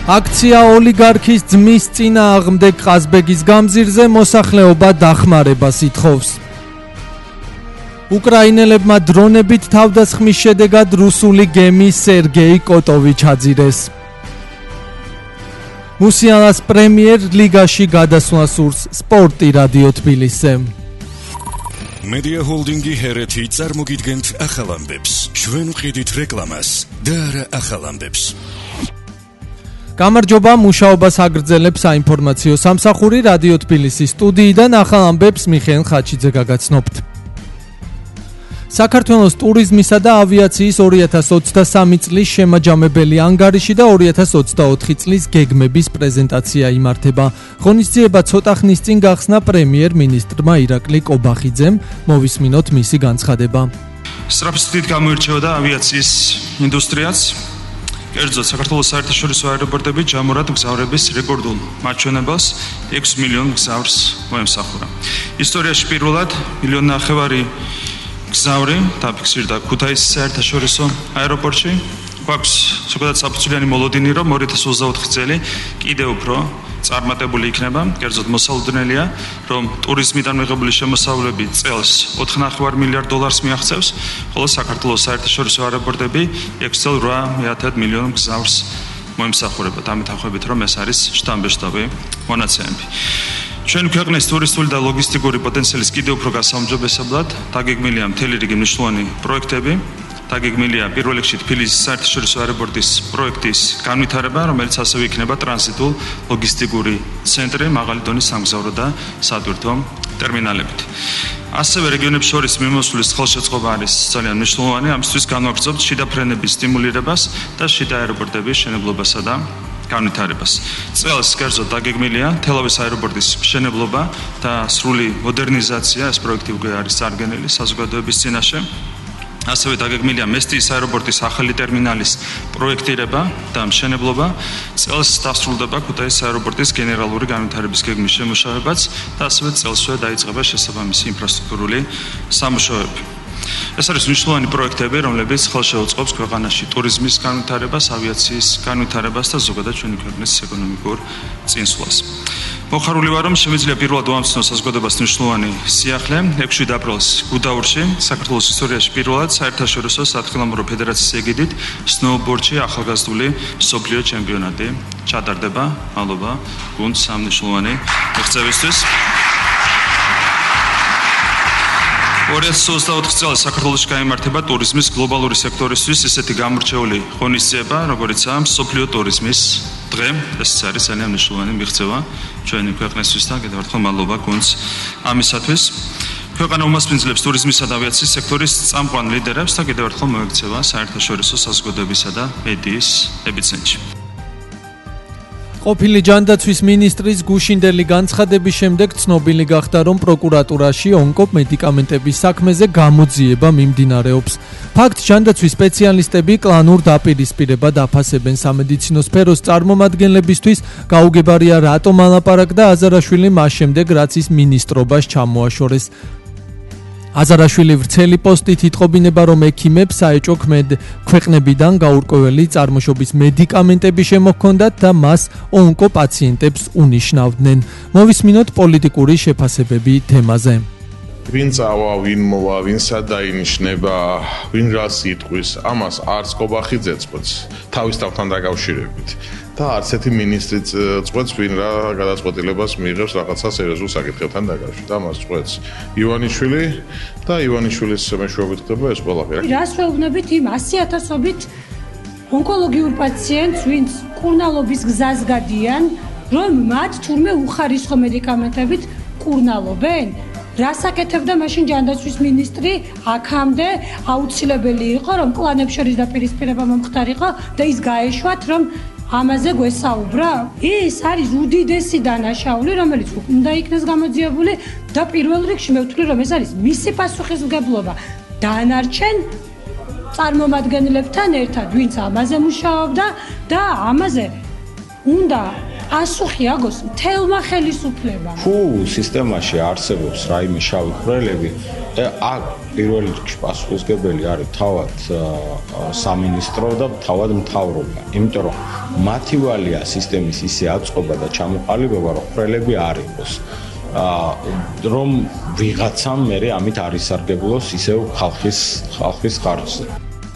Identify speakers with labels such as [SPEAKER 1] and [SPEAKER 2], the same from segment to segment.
[SPEAKER 1] აქცია ოლიგარქის ძმის წინააღმდეგ ყაზბეგის გამზირზე მოსახლეობა დახმარებას ითხოვს. უკრაინელებმა დრონებით თავდასხმის შედეგად რუსული გემი სერგეი კოტოვი ჩაძირეს. მუსიანას პრემიერ ლიგაში გადასვლა სურს სპორტი რადიო თბილისზე.
[SPEAKER 2] Media Holdingi Hereti წარმოგიდგენთ ახალ ამბებს. ჩვენ ვყიდით რეკლამას და არა ახალ ამბებს.
[SPEAKER 1] გამარჯობა, მუშაობას აგრძელებს საინფორმაციო სამსახური რადიო თბილისის სტუდიიდან ახალ ამბებს მიხეილ ხაჩიძე გაგაცნობთ. საქართველოს ტურიზმისა და ავიაციის 2023 წლის შემაჯამებელი ანგარიში და 2024 წლის გეგმების პრეზენტაცია იმართება. ღონისძიება ცოტა ხნის წინ გახსნა პრემიერ-მინისტრმა ირაკლი კობახიძემ, მოვისმინოთ მისი განცხადება.
[SPEAKER 3] სწრაფად გამოირჩეოდა ავიაციის ინდუსტრიაც. კერძოდ საქართველოს საერთაშორისო აეროპორტები ჯამურად მგზავრების რეკორდულ მაჩვენებელს 6 მილიონ მგზავრს მოემსახურა. ისტორიაში პირველად 1,5 მილიონი მგზავრი დაფიქსირდა ქუთაისის საერთაშორისო აეროპორტში. გვაქვს ზოგადად საფუძვლიანი მოლოდინი, რომ 2024 წელი კიდევ უფრო წარმატებული იქნება. კერძოდ მოსალოდნელია, რომ ტურიზმიდან მიღებული შემოსავლები წელს 4,5 მილიარდ დოლარს მიაღწევს, ხოლო საქართველოს საერთაშორისო აეროპორტები 6,8 მილიონ მგზავრს მოემსახურება. დამეთანხმებით, რომ ეს არის შთამბეჭდავი მონაცემები. ჩვენი ქვეყნის ტურისტული და ლოგისტიკური პოტენციალის კიდევ უფრო გასაუმჯობესებლად დაგეგმილია მთელი რიგი მნიშვნელოვანი პროექტები. დაგეგმილია პირველ რიგში თბილისის საერთაშორისო აეროპორტის პროექტის განვითარება, რომელიც ასევე იქნება ტრანზიტულ ლოგისტიკური ცენტრი მაღალი დონის სამგზავრო და სატვირთო ტერმინალებით. ასევე რეგიონებს შორის მიმოსვლის ხელშეწყობა არის ძალიან მნიშვნელოვანი. ამისთვის განვაგრძობთ შიდა ფრენების სტიმულირებას და შიდა აეროპორტების მშენებლობასა და განვითარებას. წელს კერძოდ დაგეგმილია თელავის აეროპორტის მშენებლობა და სრული მოდერნიზაცია. ეს პროექტი უკვე არის წარდგენილი საზოგადოების წინაშე. ასევე დაგეგმილია მესტიის აეროპორტის ახალი ტერმინალის პროექტირება და მშენებლობა. წელს დასრულდება ქუთაისის აეროპორტის გენერალური განვითარების გეგმის შემუშავებაც და ასევე წელსვე დაიწყება შესაბამისი ინფრასტრუქტურული სამუშაოები. ეს არის მნიშვნელოვანი პროექტები, რომლებიც ხელშეუწყობს ქვეყანაში ტურიზმის განვითარებას, ავიაციის განვითარებას და ზოგადად ჩვენი ქვეყნის ეკონომიკურ წინსვლას. მოხარული ვარ, რომ შემიძლია პირველად ვამცნო საზოგადოებას მნიშვნელოვანი სიახლე. 6 აპრილს გუდაურში, საქართველოს ისტორიაში პირველად საერთაშორისო სათხილამურო ფედერაციის ეგიდით სნოუბორდში ახალგაზრდული მსოფლიო ჩემპიონატი ჩატარდება. მადლობა გუნდს ამ მნიშვნელოვანი მიღწევისთვის. 2024 წელს საქართველოში გაიმართება ტურიზმის გლობალური სექტორისთვის ისეთი გამორჩეული ღონისძიება, როგორიცაა მსოფლიო ტურიზმის დღე. ეს არის ძალიან მნიშვნელოვანი მიღწევა ჩვენი ქვეყნისთვის და კიდევ ერთხელ მადლობა გუნდს ამისათვის. ქვეყანა უმასპინძლებს ტურიზმისა და ავიაციის სექტორის წამყვან ლიდერებს და კიდევ ერთხელ მოექცევა საერთაშორისო საზოგადოებისა და მედიის ეპიცენტრში.
[SPEAKER 1] ყოფილი ჯანდაცვის მინისტრის გუშინდელი განცხადების შემდეგ ცნობილი გახდა, რომ პროკურატურაში ონკომედიკამენტების საქმეზე გამოძიება მიმდინარეობს. ფაქტ ჯანდაცვის სპეციალისტები კლანურ დაპირისპირებად აფასებენ სამედიცინო სფეროს წარმომადგენლებისთვის. გაუგებარია, რატომ ალაპარაკდა აზარაშვილი მას შემდეგ, რაც ის მინისტრობას ჩამოაშორეს. აზარაშვილი ვრცელი პოსტით იტყობინება, რომ ექიმებს საეჭვო ქვეყნებიდან გაურკვეველი წარმოშობის მედიკამენტები შემოჰქონდათ და მას ონკოპაციენტებს უნიშნავდნენ. მოვისმინოთ პოლიტიკური შეფასებები თემაზე.
[SPEAKER 4] ვინ წავა, ვინ მოვა, ვინ სად დაინიშნება, ვინ რას იტყვის, ამას არც კობახიძე წყვეტს თავის თავთან დაკავშირებით. და არც ერთი მინისტრი წყვეტს, ვინ რა გადაწყვეტილებას მიიღებს რაღაცა სერიოზულ საკითხებთან დაკავშირებით. ამას წყვეტს ივანიშვილი და ივანიშვილის მეშვეობით ხდება ეს ყველაფერი.
[SPEAKER 5] რას ვეუბნებით იმ 100,000-ობით ონკოლოგიურ პაციენტს, ვინც კურნალობის გზას გადიან, რომ მათ თურმე უხარისხო მედიკამენტებით კურნალობენ? რას აკეთებდა მაშინ ჯანდაცვის მინისტრი? აქამდე აუცილებელი იყო, რომ კლანებს შორის დაპირისპირება მომხდარიყო და ის გაეშვათ, რომ ამაზე გვესაუბრა? ეს არის უდიდესი დანაშაული, რომელიც უნდა იქნეს გამოძიებული და პირველ რიგში მე ვთვლი, რომ ეს არის მისი პასუხისმგებლობა დანარჩენ წარმომადგენლებთან ერთად, ვინც ამაზე მუშაობდა და ამაზე უნდა პასუხი აგოს მთელმა ხელისუფლებამ.
[SPEAKER 6] თუ სისტემაში არსებობს რაიმე შავი ხვრელები, აქ პირველ რიგში პასუხისმგებელი არის თავად სამინისტრო და თავად მთავრობა. იმიტომ რომ მათი ვალია სისტემის ისე აწყობა და ჩამოყალიბება, რომ ხვრელები არ იყოს. რომ ვიღაცამ მერე ამით არ ისარგებლოს ისევ ხალხის ხარჯზე.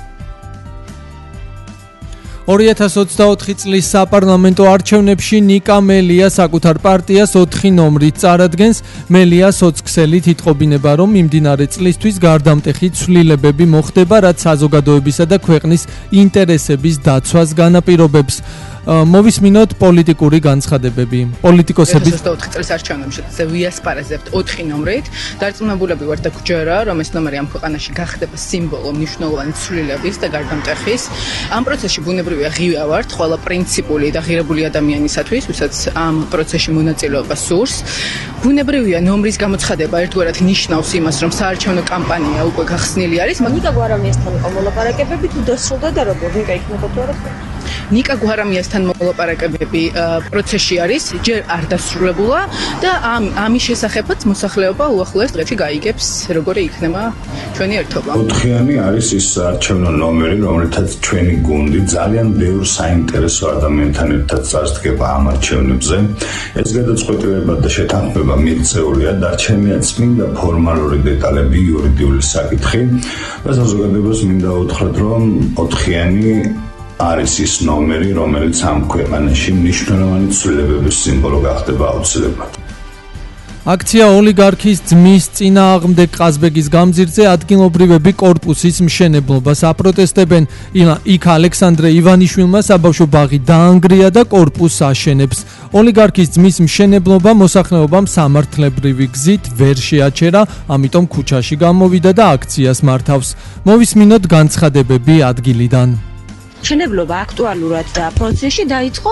[SPEAKER 1] 2024 წლის საპარლამენტო არჩევნებში ნიკა მელია საკუთარ პარტიას 4 ნომრით წარადგენს. მელია სოციქსელით იტყობინება, რომ მიმდინარე წლისთვის გარდამტეხი ცვლილებები მოხდება, რაც საზოგადოებისა და ქვეყნის ინტერესების დაცვას განაპირობებს. მოვისმინოთ პოლიტიკური განცხადებები. პოლიტიკოსები
[SPEAKER 7] 2024 წლის არჩევნებში ვიასპარეზებთ 4 ნომრით. დარწმუნებულები ვართ და გვჯერა, რომ ეს ნომერი ამ ქვეყანაში გახდება სიმბოლო მნიშვნელოვანი ცვლილების და გარდამტეხის. ამ პროცესში ბუნებრივია ღია ვართ ყველა პრინციპული და ღირებული ადამიანისათვის, ვისაც ამ პროცესში მონაწილეობა სურს. ბუნებრივია ნომრის გამოცხადება ერთგვარად ნიშნავს იმას, რომ საარჩევნო კამპანია უკვე გახსნილი არის.
[SPEAKER 8] ნიკა გვარამიასთან იყო მოლაპარაკებები, თუ დასრულდა და როგორ ნიკა იქნება თუ არა?
[SPEAKER 7] ნიკა გვარამიასთან მოლაპარაკებები პროცესში არის, ჯერ არ დასრულებულა და ამის შესახებაც მოსახლეობა უახლოეს დღეში გაიგებს, როგორი იქნება ჩვენი ერთობა.
[SPEAKER 6] 4-იანი არის ის არჩევნო ნომერი, რომელთაც ჩვენი გუნდი ძალიან ბევრ საინტერესო ადამიანთან ერთად წარსდგება ამ არჩევნებზე. ეს გადაწყვეტილება და შეთანხმება მიღწეულია, დარჩენილია წმინდა ფორმალური დეტალები, იურიდიული საკითხი და საზოგადოებას მინდა უთხრათ, რომ 4-იანი არის ის ნომერი, რომელიც ამ ქვეყანაში მნიშვნელოვანი ცვლილებების სიმბოლო გახდება აუცილებლად.
[SPEAKER 1] აქცია ოლიგარქის ძმის წინააღმდეგ ყაზბეგის გამზირზე ადგილობრივები კორპუსის მშენებლობას აპროტესტებენ. იქ ალექსანდრე ივანიშვილმა საბავშვო ბაღი დაანგრია და კორპუსს აშენებს. ოლიგარქის ძმის მშენებლობა მოსახლეობამ სამართლებრივი გზით ვერ შეაჩერა, ამიტომ ქუჩაში გამოვიდა და აქციას მართავს. მოვისმინოთ განცხადებები ადგილიდან.
[SPEAKER 8] მშენებლობა აქტუალურად და პროცესში დაიწყო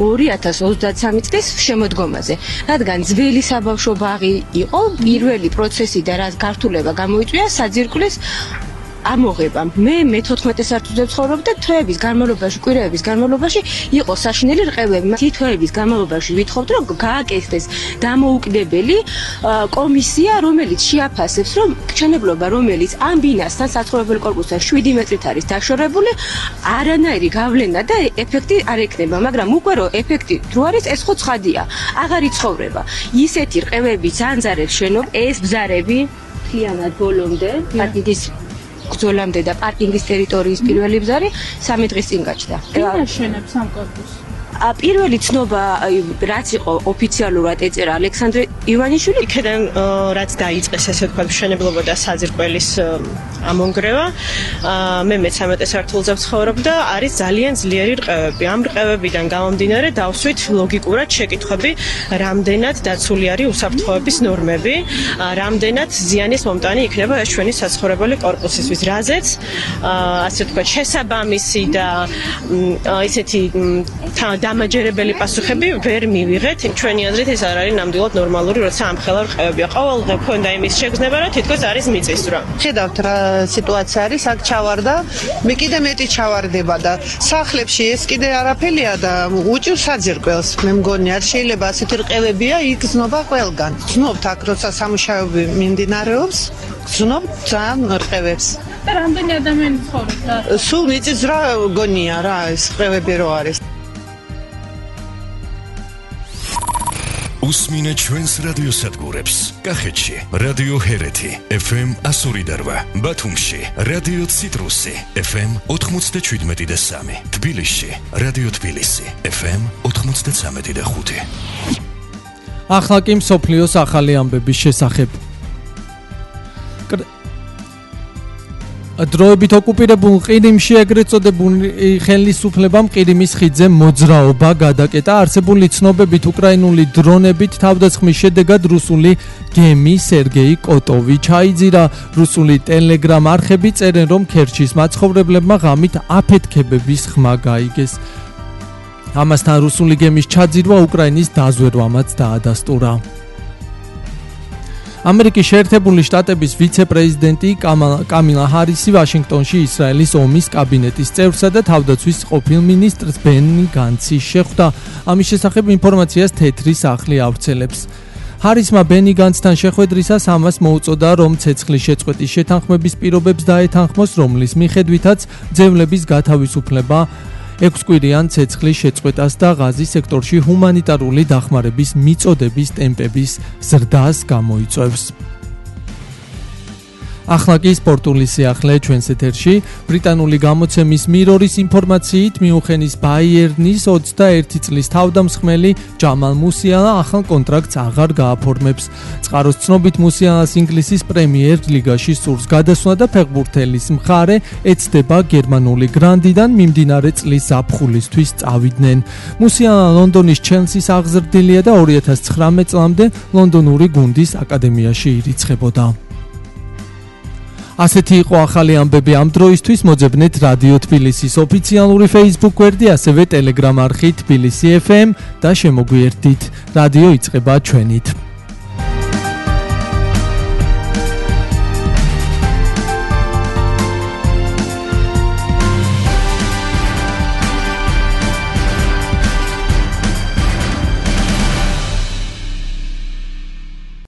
[SPEAKER 8] 2023 წლის შემოდგომაზე, რადგან ძველი საბავშვო ბაღი იყო პირველი პროცესი და რაც გართულება გამოიწვია საძირკვლის ამოღებამ. მე 14 საათზე ვცხოვრობ და თვეების განმავლობაში, კვირაების განმავლობაში იყო საშინელი რყევები. თვეების განმავლობაში ვითხოვთ, რომ გააკეთდეს დამოუკიდებელი კომისია, რომელიც შეაფასებს, რომ მშენებლობა, რომელიც ამ ბინასთან საცხოვრებელ კორპუსთან 7 მეტრით არის დაშორებული, არანაირი გავლენა და ეფექტი არ ექნება, მაგრამ უკვე რომ ეფექტი რო არის, ეს ხო ცხადია. აღარ იცხოვრება. ისეთი რყევები ძანძარებს შენობს, ეს ბზარები მთლიანად ბოლომდე პარკინგის გზოლამდე და პარკინგის ტერიტორიის პირველი ბზარი 3 დღის წინ გაჩნდა.
[SPEAKER 5] ვინ აშენებს ამ კორპუსს?
[SPEAKER 8] პირველი ცნობა რაც იყო ოფიციალურად ეწერა ალექსანდრე ივანიშვილი.
[SPEAKER 9] იქიდან რაც დაიწყეს ესე ვთქვათ მშენებლობა და საძირკველის ამონგრევა, მე 13 სართულზე ვცხოვრობ და არის ძალიან ძლიერი რყევები. ამ რყევებიდან გამომდინარე დავსვით ლოგიკურად შეკითხვები, რამდენად დაცული არის უსაფრთხოების ნორმები, რამდენად ზიანის მომტანი იქნება ეს ჩვენი საცხოვრებელი კორპუსისთვის, რაზეც ასე ვთქვათ შესაბამისი და ისეთი დამაჯერებელი პასუხები ვერ მივიღეთ. ჩვენი აზრით ეს არ არის ნამდვილად ნორმალური, როცა ამხელა რყევებია. ყოველდღე მქონდა იმის შეგრძნება, რომ თითქოს არის მიწისძვრა.
[SPEAKER 10] ხედავთ რა სიტუაცია არის, აქ ჩავარდა, მე კიდე მეტი ჩავარდება და სახლებში ეს კიდე არაფერია და უჭირს საძირკველს. მე მგონი არ შეიძლება ასეთი რყევებია, იგზნობა ყველგან. გზნობთ აქ, როცა სამუშაოები მიმდინარეობს, გზნობთ ძალიან რყევებს.
[SPEAKER 5] და რამდენი ადამიანი ცხოვრობს და
[SPEAKER 10] სულ მიწისძვრა გონია რა ეს რყევები რო არის.
[SPEAKER 2] უსმინე ჩვენს რადიოსადგურებს. კახეთში რადიო ჰერეთი FM 102, ბათუმში რადიო ციტრუსი FM 97.3, თბილისში რადიო თბილისი FM 93.5.
[SPEAKER 1] ახლა კი მსოფლიოს ახალი ამბების შესახებ. დროებით ოკუპირებულ ყირიმში ეგრეთ წოდებული ხელისუფლებამ ყირიმის ხიდზე მოძრაობა გადაკეტა. არსებული ცნობებით უკრაინული დრონებით თავდასხმის შედეგად რუსული გემი სერგეი კოტოვი ჩაიძირა. რუსული ტელეგრამ არხები წერენ, რომ ქერჩის მაცხოვრებლებმა ღამით აფეთქებების ხმა გაიგეს. ამასთან რუსული გემის ჩაძირვა უკრაინის დაზვერვამაც დაადასტურა. ამერიკის შეერთებული შტატების ვიცე-პრეზიდენტი კამილა ჰარისი ვაშინგტონში ისრაელის ომის კაბინეტის წევრსა და თავდაცვის ყოფილ მინისტრს ბენი განცი შეხვდა. ამის შესახებ ინფორმაციას თეთრი სახლი ავრცელებს. ჰარისმა ბენი განცთან შეხვედრისას ამას მოუწოდა, რომ ცეცხლის შეწყვეტის შეთანხმების პირობებს დაეთანხმოს, რომლის მიხედვითაც ძევლების გათავისუფლება 6 კვირიან ცეცხლის შეწყვეტას და ღაზის სექტორში ჰუმანიტარული დახმარების მიწოდების ტემპების ზრდას გამოიწვევს. ახლა კი სპორტული სიახლე ჩვენს ეთერში. ბრიტანული გამოცემის მირორის ინფორმაციით მიუნხენის ბაიერნის 21 წლის თავდამსხმელი ჯამალ მუსიალა ახალ კონტრაქტს აღარ გააფორმებს. წყაროს ცნობით მუსიალას ინგლისის პრემიერ ლიგაში სურს გადასვლა და ფეხბურთელის მხარე ეცდება გერმანული გრანდიდან მიმდინარე წლის ზაფხულისთვის წავიდნენ. მუსიალა ლონდონის ჩელსის აღზრდილია და 2019 წლამდე ლონდონური გუნდის აკადემიაში ირიცხებოდა. ასეთი იყო ახალი ამბები ამ დროისთვის. მოძებნეთ რადიო თბილისის ოფიციალური Facebook გვერდი, ასევე Telegram არხი თბილისი FM და შემოგვიერთდით. რადიო იწყება ჩვენით.